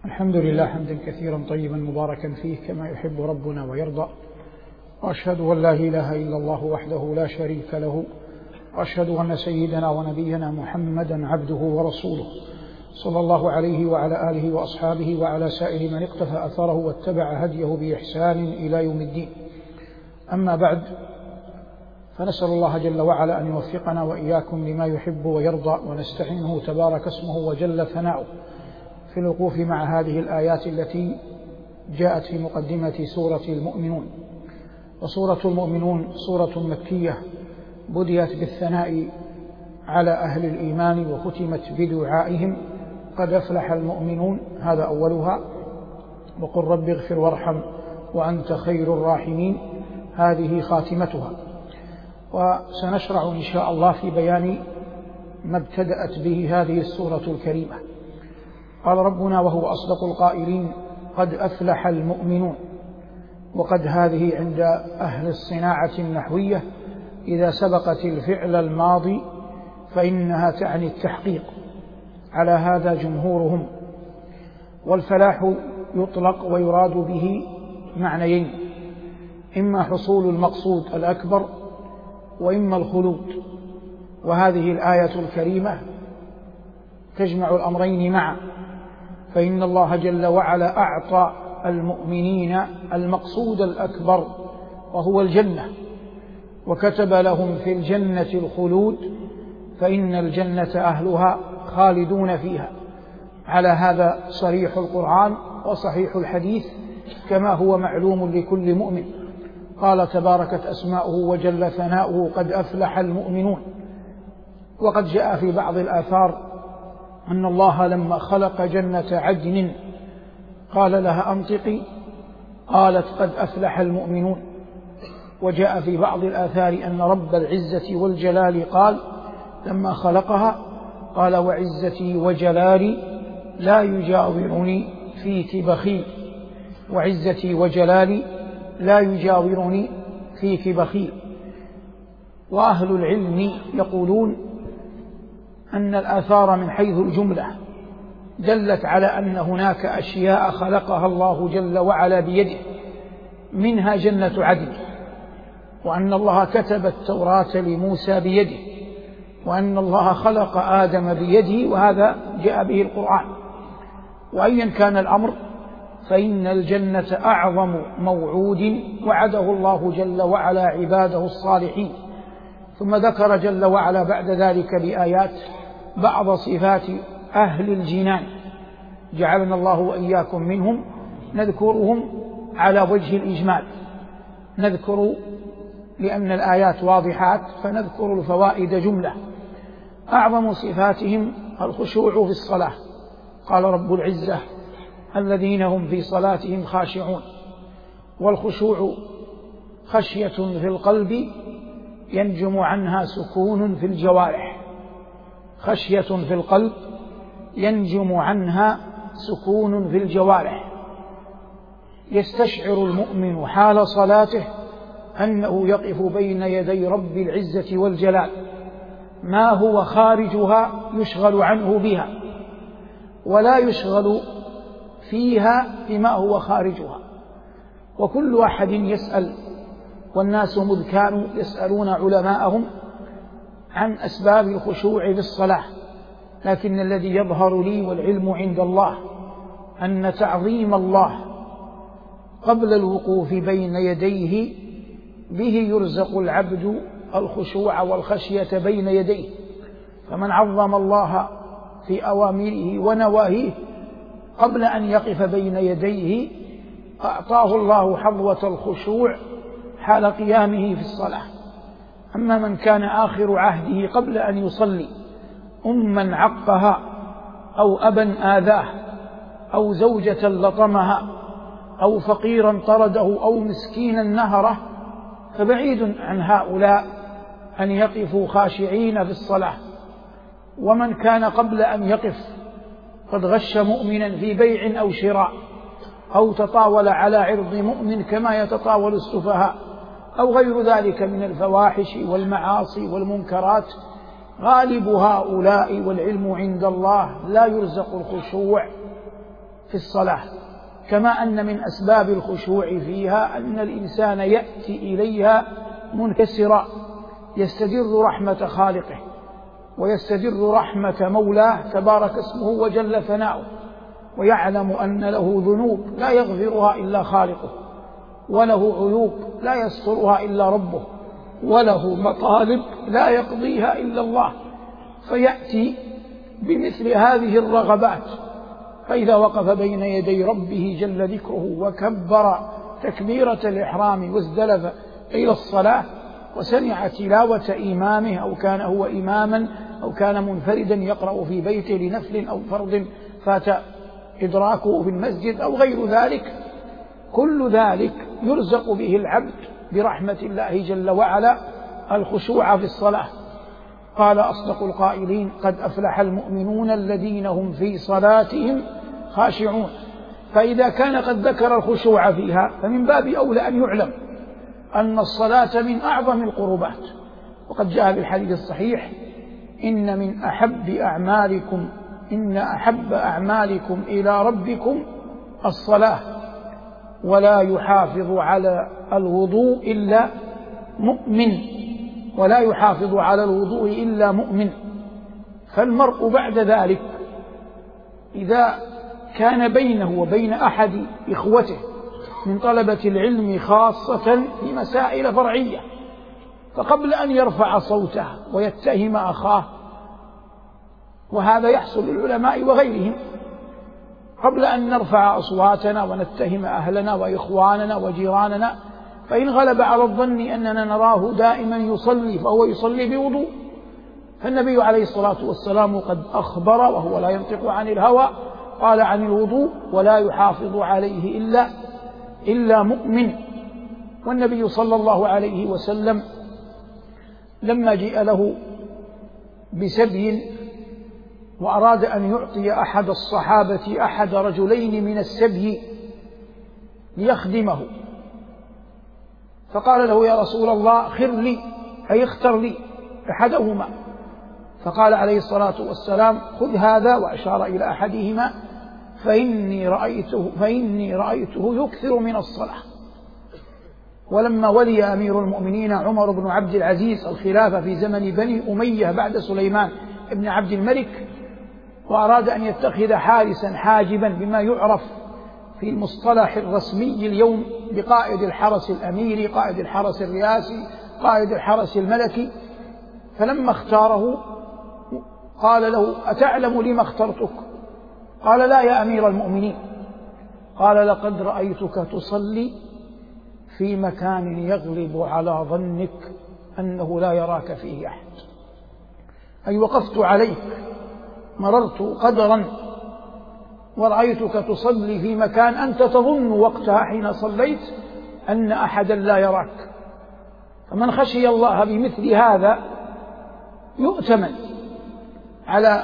الحمد لله حمدا كثيرا طيبا مباركا فيه كما يحب ربنا ويرضى، وأشهد أن لا إله إلا الله وحده لا شريك له، وأشهد أن سيدنا ونبينا محمدا عبده ورسوله صلى الله عليه وعلى آله وأصحابه وعلى سائر من اقتفى أثره واتبع هديه بإحسان إلى يوم الدين. أما بعد، فنسأل الله جل وعلا أن يوفقنا وإياكم لما يحب ويرضى، ونستعينه تبارك اسمه وجل ثناؤه في الوقوف مع هذه الآيات التي جاءت في مقدمة سورة المؤمنون. وسورة المؤمنون سورة مكية بديت بالثناء على أهل الإيمان وختمت بدعائهم قد أفلح المؤمنون، هذا أولها، وقل رب اغفر وارحم وأنت خير الراحمين، هذه خاتمتها. وسنشرع إن شاء الله في بيان ما ابتدأت به هذه السورة الكريمة. قال ربنا وهو أصدق القائلين: قد أفلح المؤمنون. وقد هذه عند أهل الصناعة النحوية إذا سبقت الفعل الماضي فإنها تعني التحقيق، على هذا جمهورهم. والفلاح يطلق ويراد به معنيين: إما حصول المقصود الأكبر، وإما الخلود. وهذه الآية الكريمة تجمع الأمرين معا، فإن الله جل وعلا أعطى المؤمنين المقصود الأكبر وهو الجنة، وكتب لهم في الجنة الخلود، فإن الجنة أهلها خالدون فيها. على هذا صريح القرآن وصحيح الحديث كما هو معلوم لكل مؤمن. قال تباركت أسماؤه وجل ثناؤه: قد أفلح المؤمنون. وقد جاء في بعض الآثار أن الله لما خلق جنة عدن قال لها: أنطقي، قالت: قد أفلح المؤمنون. وجاء في بعض الآثار أن رب العزة والجلال قال لما خلقها: قال: وعزتي وجلالي لا يجاورني فيك بخيل، وعزتي وجلالي لا يجاورني فيك بخيل. وأهل العلم يقولون أن الآثار من حيث الجملة دلت على أن هناك أشياء خلقها الله جل وعلا بيده، منها جنة عدن، وأن الله كتب التوراة لموسى بيده، وأن الله خلق آدم بيده، وهذا جاء به القرآن. وأيا كان الأمر فإن الجنة أعظم موعود وعده الله جل وعلا عباده الصالحين. ثم ذكر جل وعلا بعد ذلك بآيات بعض صفات أهل الجنان، جعلنا الله وإياكم منهم. نذكرهم على وجه الإجمال، نذكر لأن الآيات واضحات فنذكر الفوائد جملة. أعظم صفاتهم الخشوع في الصلاة. قال رب العزة: الذين هم في صلاتهم خاشعون. والخشوع خشية في القلب ينجم عنها سكون في الجوارح، خشية في القلب ينجم عنها سكون في الجوارح. يستشعر المؤمن حال صلاته أنه يقف بين يدي رب العزة والجلال، ما هو خارجها يشغل عنه بها، ولا يشغل فيها بما هو خارجها. وكل أحد يسأل، والناس مذ كانوا يسألون علماءهم عن أسباب الخشوع في الصلاة، لكن الذي يظهر لي والعلم عند الله أن تعظيم الله قبل الوقوف بين يديه به يرزق العبد الخشوع والخشية بين يديه. فمن عظم الله في أوامره ونواهيه قبل أن يقف بين يديه أعطاه الله حظوة الخشوع حال قيامه في الصلاة. أما من كان آخر عهده قبل أن يصلي أما عقها أو أبا آذاه أو زوجة لطمها أو فقيرا طرده أو مسكينا نهره، فبعيد عن هؤلاء أن يقفوا خاشعين في الصلاة. ومن كان قبل أن يقف قد غش مؤمنا في بيع أو شراء، أو تطاول على عرض مؤمن كما يتطاول السفهاء، أو غير ذلك من الفواحش والمعاصي والمنكرات، غالب هؤلاء والعلم عند الله لا يرزق الخشوع في الصلاة، كما أن من أسباب الخشوع فيها أن الإنسان يأتي إليها منكسرا يستدر رحمة خالقه ويستدر رحمة مولاه تبارك اسمه وجل ثناؤه، ويعلم أن له ذنوب لا يغفرها إلا خالقه، وله عيوب لا يسترها إلا ربه، وله مطالب لا يقضيها إلا الله، فيأتي بمثل هذه الرغبات. فإذا وقف بين يدي ربه جل ذكره وكبر تكبيرة الإحرام وازدلف إلى الصلاة وسمع تلاوة إمامه أو كان هو إماما أو كان منفردا يقرأ في بيته لنفل أو فرض فات إدراكه في المسجد أو غير ذلك، كل ذلك يرزق به العبد برحمة الله جل وعلا الخشوع في الصلاة. قال أصدق القائلين: قد أفلح المؤمنون الذين هم في صلاتهم خاشعون. فإذا كان قد ذكر الخشوع فيها فمن باب أولى أن يعلم أن الصلاة من أعظم القربات، وقد جاء بالحديث الصحيح: إن أحب أعمالكم إلى ربكم الصلاة، ولا يحافظ على الوضوء إلا مؤمن. فالمرء بعد ذلك إذا كان بينه وبين أحد إخوته من طلبة العلم خاصة في مسائل فرعية، فقبل أن يرفع صوته ويتهم أخاه، وهذا يحصل للعلماء وغيرهم، قبل أن نرفع أصواتنا ونتهم أهلنا وإخواننا وجيراننا، فإن غلب على الظن أننا نراه دائما يصلي فهو يصلي بوضوء. فالنبي عليه الصلاة والسلام قد أخبر وهو لا ينطق عن الهوى، قال عن الوضوء: ولا يحافظ عليه إلا مؤمن. والنبي صلى الله عليه وسلم لما جيء له بسبي وأراد أن يعطي أحد الصحابة أحد رجلين من السبي ليخدمه، فقال له: يا رسول الله، خر لي، أي اختر لي أحدهما. فقال عليه الصلاة والسلام: خذ هذا، وأشار إلى أحدهما، فإني رأيته يكثر من الصلاة. ولما ولي أمير المؤمنين عمر بن عبد العزيز الخلافة في زمن بني أمية بعد سليمان بن عبد الملك، وأراد أن يتخذ حارسا حاجبا بما يعرف في المصطلح الرسمي اليوم بقائد الحرس الأميري، قائد الحرس الرئاسي، قائد الحرس الملكي، فلما اختاره قال له: أتعلم لما اخترتك؟ قال: لا يا أمير المؤمنين. قال: لقد رأيتك تصلي في مكان يغلب على ظنك أنه لا يراك فيه أحد، أي وقفت عليك، مررت قدرا ورأيتك تصلي في مكان أنت تظن وقتها حين صليت أن أحدا لا يراك. فمن خشي الله بمثل هذا يؤتمن على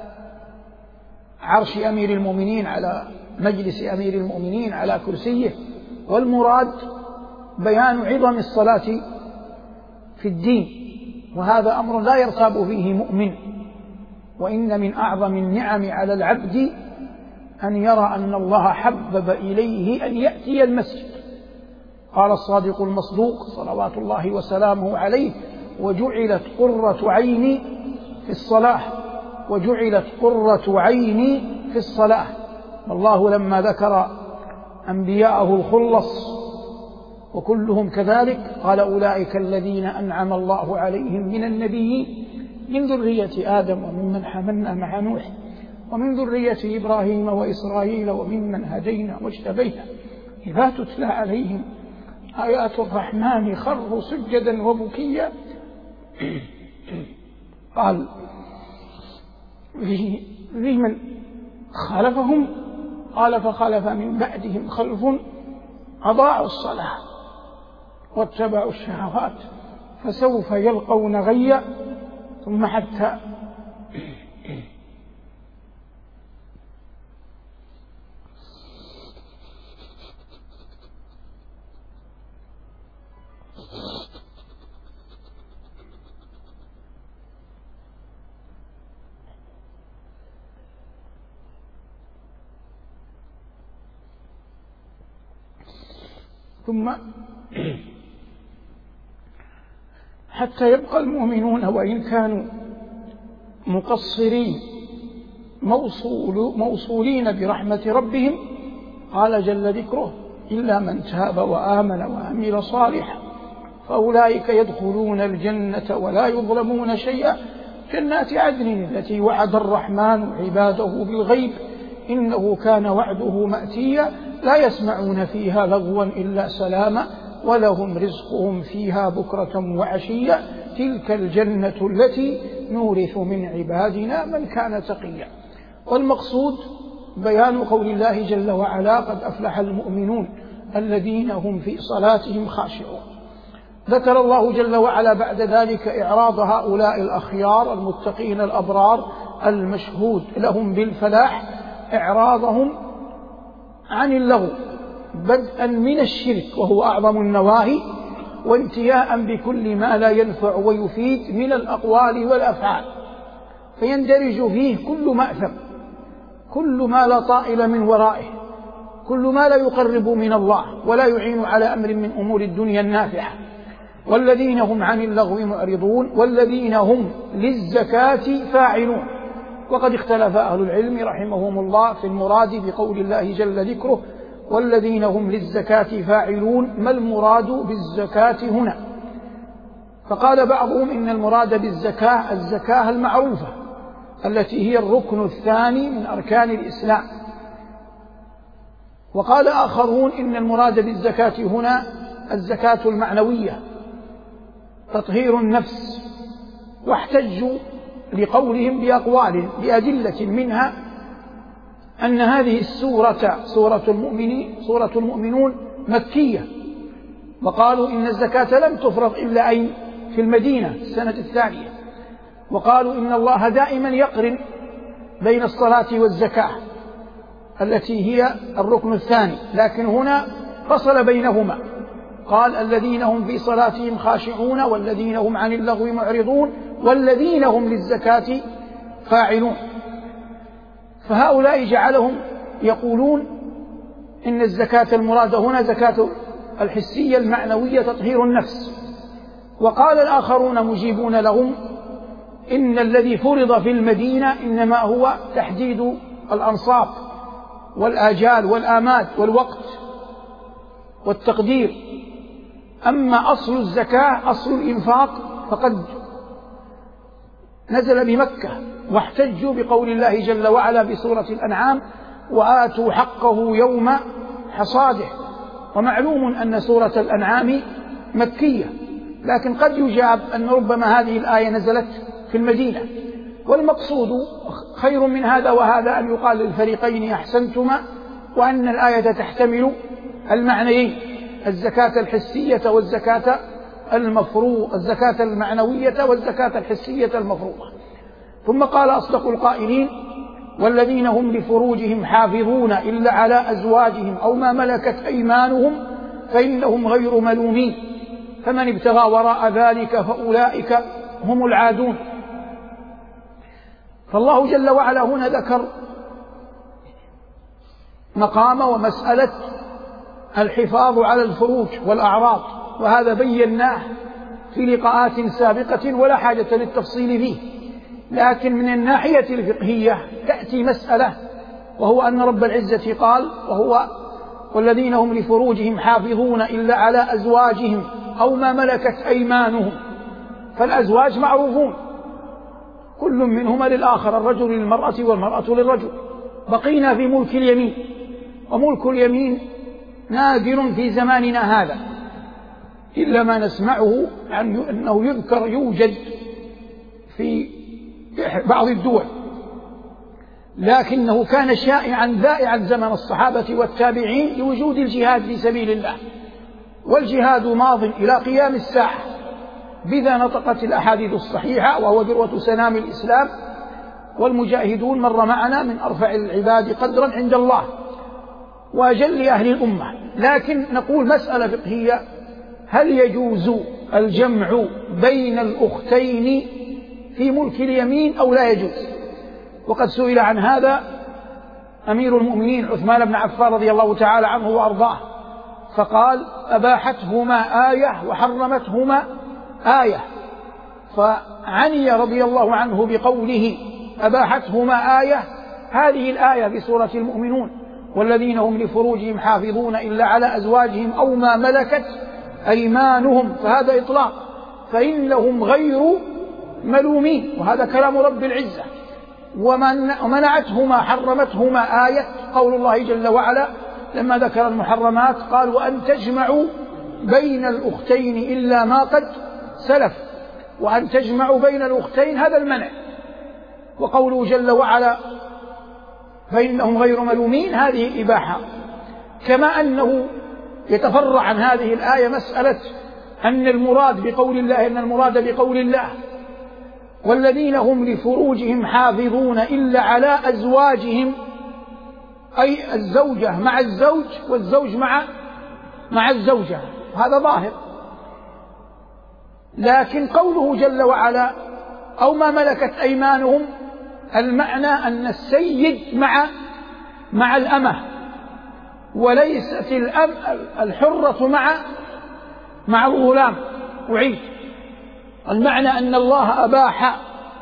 عرش أمير المؤمنين، على مجلس أمير المؤمنين، على كرسيه. والمراد بيان عظم الصلاة في الدين، وهذا أمر لا يرتاب فيه مؤمن. وإن من أعظم النعم على العبد أن يرى أن الله حبب إليه أن يأتي المسجد. قال الصادق المصدوق صلوات الله وسلامه عليه: وجعلت قرة عيني في الصلاة، وجعلت قرة عيني في الصلاة. والله لما ذكر أنبياءه الخلص وكلهم كذلك قال: أولئك الذين أنعم الله عليهم من النبيين من ذرية آدم وممن حملنا مع نوح ومن ذرية إبراهيم وإسرائيل وممن هدينا واجتبينا إذا تتلى عليهم آيات الرحمن خروا سجدا وبكيا. قال في من خالفهم، قال: فخلف من بعدهم خلف أضاعوا الصلاة واتبعوا الشهوات فسوف يلقون غيا. ثم حتى ثم حتى يبقى المؤمنون وإن كانوا مقصرين موصولين برحمة ربهم، قال جل ذكره: إلا من تاب وآمن وعمل صالحا فأولئك يدخلون الجنة ولا يظلمون شيئا، جنات عدن التي وعد الرحمن عباده بالغيب إنه كان وعده مأتيا، لا يسمعون فيها لغوا إلا سلاما ولهم رزقهم فيها بكرة وعشيا، تلك الجنة التي نورث من عبادنا من كان تقيا. والمقصود بيان قول الله جل وعلا: قد أفلح المؤمنون الذين هم في صلاتهم خاشعون. ذكر الله جل وعلا بعد ذلك إعراض هؤلاء الأخيار المتقين الأبرار المشهود لهم بالفلاح، إعراضهم عن اللغو بدءا من الشرك وهو أعظم النواهي، وانتهاء بكل ما لا ينفع ويفيد من الأقوال والأفعال، فيندرج فيه كل مأثم، كل ما لا طائل من ورائه، كل ما لا يقرب من الله ولا يعين على أمر من أمور الدنيا النافعة. والذين هم عن اللغو معرضون والذين هم للزكاة فاعلون. وقد اختلف أهل العلم رحمهم الله في المراد بقول الله جل ذكره: والذين هم للزكاة فاعلون، ما المراد بالزكاة هنا؟ فقال بعضهم إن المراد بالزكاة الزكاة المعروفة التي هي الركن الثاني من أركان الإسلام. وقال آخرون إن المراد بالزكاة هنا الزكاة المعنوية، تطهير النفس. واحتجوا لقولهم بأقوال بأدلة، منها أن هذه السورة سورة المؤمنون مكية، وقالوا إن الزكاة لم تفرض إلا في المدينة السنة الثانية، وقالوا إن الله دائما يقرن بين الصلاة والزكاة التي هي الركن الثاني، لكن هنا فصل بينهما، قال: الذين هم في صلاتهم خاشعون والذين هم عن اللغو معرضون والذين هم للزكاة فاعلون. فهؤلاء جعلهم يقولون إن الزكاة المراد هنا زكاة الحسية المعنوية تطهير النفس. وقال الآخرون مجيبون لهم: إن الذي فرض في المدينة إنما هو تحديد الأنصاب والآجال والآماد والوقت والتقدير، أما أصل الزكاة أصل الإنفاق فقد نزل بمكة. واحتجوا بقول الله جل وعلا بسورة الأنعام: وآتوا حقه يوم حصاده. ومعلوم أن سورة الأنعام مكية، لكن قد يجاب أن ربما هذه الآية نزلت في المدينة. والمقصود خير من هذا وهذا أن يقال للفريقين أحسنتما، وأن الآية تحتمل المعنيين: الزكاة الحسية والزكاة المفروضة، الزكاة المعنوية والزكاة الحسية المفروضة. ثم قال أصدق القائلين: والذين هم لفروجهم حافظون إلا على أزواجهم أو ما ملكت أيمانهم فإنهم غير ملومين، فمن ابتغى وراء ذلك فأولئك هم العادون. فالله جل وعلا هنا ذكر مقام ومسألة الحفاظ على الفروج والأعراض، وهذا بيناه في لقاءات سابقة ولا حاجة للتفصيل فيه. لكن من الناحية الفقهية تأتي مسألة، وهو أن رب العزة قال: والذين هم لفروجهم حافظون إلا على أزواجهم أو ما ملكت أيمانهم. فالأزواج معروفون، كل منهما للآخر، الرجل للمرأة والمرأة للرجل. بقينا في ملك اليمين، وملك اليمين نادر في زماننا هذا، إلا ما نسمعه أنه يوجد في بعض الدول، لكنه كان شائعا ذائعا زمن الصحابة والتابعين لوجود الجهاد في سبيل الله، والجهاد ماض إلى قيام الساعة، بذا نطقت الأحاديث الصحيحة، وهو ذروة سنام الإسلام. والمجاهدون مر معنا من أرفع العباد قدرا عند الله وأجل أهل الأمة. لكن نقول مسألة فقهية: هل يجوز الجمع بين الأختين في ملك اليمين أو لا يجوز؟ وقد سئل عن هذا أمير المؤمنين عثمان بن عفان رضي الله تعالى عنه وأرضاه، فقال أباحتهما آية وحرمتهما آية، فعني رضي الله عنه بقوله أباحتهما آية هذه الآية في سورة المؤمنون: والذين هم لفروجهم حافظون إلا على أزواجهم أو ما ملكت أيمانهم، فهذا إطلاق، فإنهم غير ملومين، وهذا كلام رب العزة. ومنعتهما حرمتهما آية قول الله جل وعلا لما ذكر المحرمات قال: وأن تجمعوا بين الأختين إلا ما قد سلف، وأن تجمعوا بين الأختين هذا المنع. وقوله جل وعلا فإنهم غير ملومين هذه الإباحة. كما أنه يتفرع عن هذه الآية مسألة أن المراد بقول الله والذين هم لفروجهم حافظون إلا على أزواجهم، أي الزوجة مع الزوج والزوج مع الزوجة، هذا ظاهر. لكن قوله جل وعلا أو ما ملكت أيمانهم، المعنى أن السيد مع الأمة، وليست الحرة مع الغلام. أعيد: المعنى أن الله أباح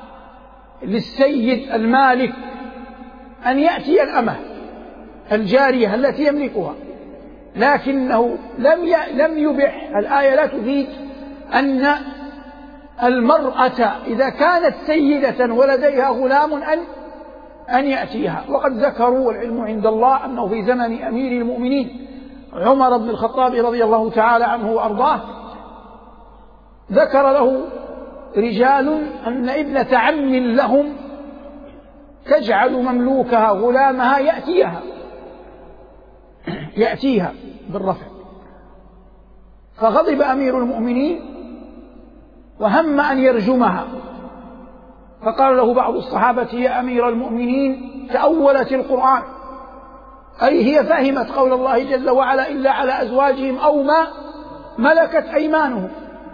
للسيد المالك أن يأتي الأمة الجارية التي يملكها، لكنه لم يبح. الآية لا تفيد أن المرأة إذا كانت سيدة ولديها غلام أن يأتيها. وقد ذكروا والعلم عند الله أنه في زمن أمير المؤمنين عمر بن الخطاب رضي الله تعالى عنه وأرضاه ذكر له رجال أن ابنة عم لهم تجعل مملوكها غلامها يأتيها بالرفع، فغضب أمير المؤمنين وهم أن يرجمها، فقال له بعض الصحابة: يا أمير المؤمنين تأولت القرآن، أي هي فهمت قول الله جل وعلا إلا على أزواجهم أو ما ملكت أيمانهم،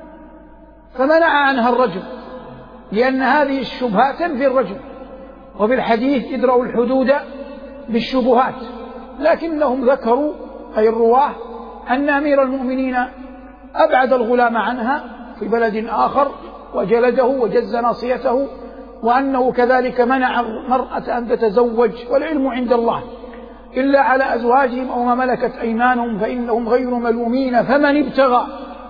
فمنع عنها الرجم، لأن هذه الشبهات تنفي الرجم، وفي الحديث ادرأوا الحدود بالشبهات. لكنهم ذكروا أي الرواه أن أمير المؤمنين أبعد الغلام عنها في بلد آخر وجلده وجز ناصيته، وأنه كذلك منع المرأة أن تتزوج، والعلم عند الله، إلا على أزواجهم أو ما ملكت أيمانهم فإنهم غير ملومين، فمن ابتغى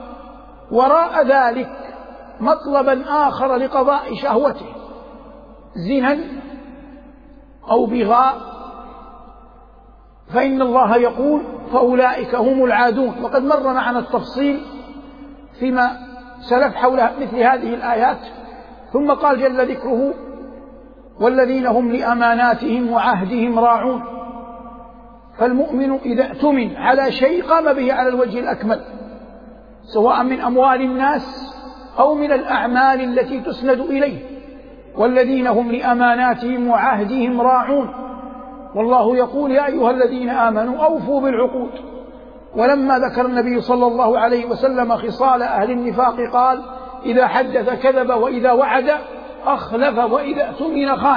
وراء ذلك مطلبا آخر لقضاء شهوته زنا أو بغاء فإن الله يقول فأولئك هم العادون. وقد مر معنا التفصيل فيما سلف حول مثل هذه الآيات. ثم قال جل ذكره: والذين هم لأماناتهم وعهدهم راعون. فالمؤمن إذا اؤتمن على شيء قام به على الوجه الأكمل، سواء من أموال الناس أو من الأعمال التي تسند إليه. والذين هم لأماناتهم وعهدهم راعون، والله يقول: يا أيها الذين آمنوا أوفوا بالعقود. ولما ذكر النبي صلى الله عليه وسلم خصال أهل النفاق قال: إذا حدث كذب وإذا وعد أخلف وإذا اؤتمن خان،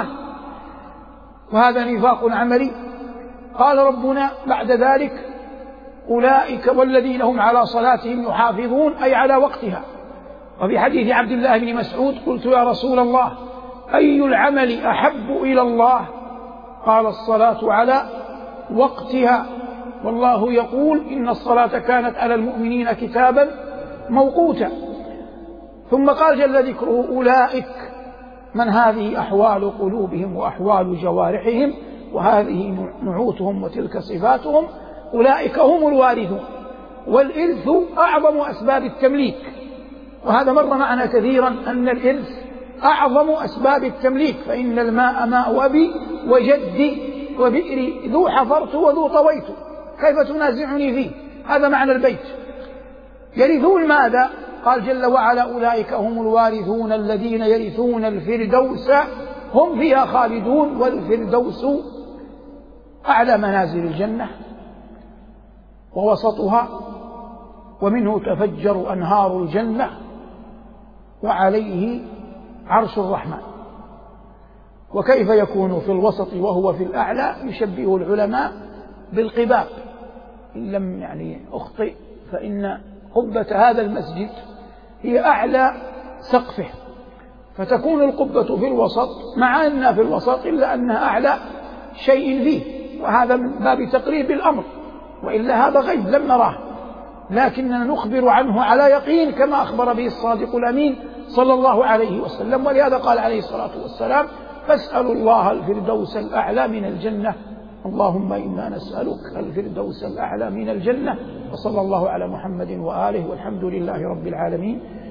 وهذا نفاق عملي. قال ربنا بعد ذلك: أولئك والذين هم على صلاتهم يحافظون، أي على وقتها. وفي حديث عبد الله بن مسعود: قلت يا رسول الله أي العمل أحب إلى الله؟ قال: الصلاة على وقتها. والله يقول: إن الصلاة كانت على المؤمنين كتابا موقوتا. ثم قال جل ذكره: أولئك من هذه أحوال قلوبهم وأحوال جوارحهم وهذه نعوتهم وتلك صفاتهم، أولئك هم الوارثون. والإرث أعظم أسباب التمليك، وهذا مر معنا كثيرا أن الإرث أعظم أسباب التمليك، فإن الماء ماء أبي وجدي وبئري ذو حفرت وذو طويت، كيف تنازعني فيه؟ هذا معنى البيت. يرثون ماذا؟ قال جل وعلا: أولئك هم الوارثون الذين يرثون الفردوس هم فيها خالدون. والفردوس أعلى منازل الجنة ووسطها، ومنه تفجر أنهار الجنة، وعليه عرش الرحمن. وكيف يكون في الوسط وهو في الأعلى؟ يشبه العلماء بالقباب، إن لم أخطئ فإن قبة هذا المسجد هي أعلى سقفه، فتكون القبة في الوسط، مع أنها في الوسط إلا أنها أعلى شيء فيه، وهذا من باب تقريب الأمر، وإلا هذا غيب لم نراه، لكننا نخبر عنه على يقين كما أخبر به الصادق الأمين صلى الله عليه وسلم. ولهذا قال عليه الصلاة والسلام: فاسألوا الله الفردوس الأعلى من الجنة. اللهم إنا نسألك الفردوس الأعلى من الجنة. وصلى الله على محمد وآله، والحمد لله رب العالمين.